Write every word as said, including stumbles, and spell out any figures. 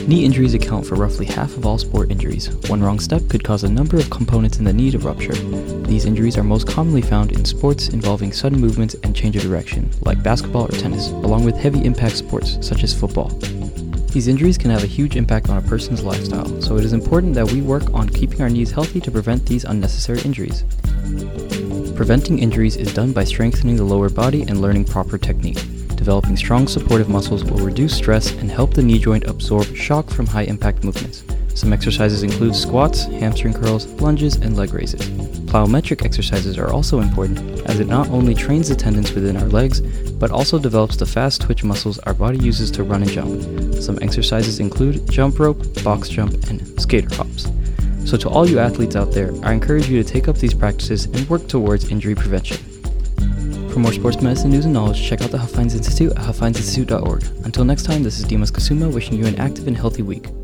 Knee injuries account for roughly half of all sport injuries. One wrong step could cause a number of components in the knee to rupture. These injuries are most commonly found in sports involving sudden movements and change of direction, like basketball or tennis, along with heavy impact sports such as football. These injuries can have a huge impact on a person's lifestyle, so it is important that we work on keeping our knees healthy to prevent these unnecessary injuries. Preventing injuries is done by strengthening the lower body and learning proper technique. Developing strong supportive muscles will reduce stress and help the knee joint absorb shock from high-impact movements. Some exercises include squats, hamstring curls, lunges, and leg raises. Plyometric exercises are also important, as it not only trains the tendons within our legs, but also develops the fast twitch muscles our body uses to run and jump. Some exercises include jump rope, box jump, and skater hops. So to all you athletes out there, I encourage you to take up these practices and work towards injury prevention. For more sports medicine news and knowledge, check out the Huff Hines Institute at huff hines institute dot org. Until next time, this is Dimas Kasuma wishing you an active and healthy week.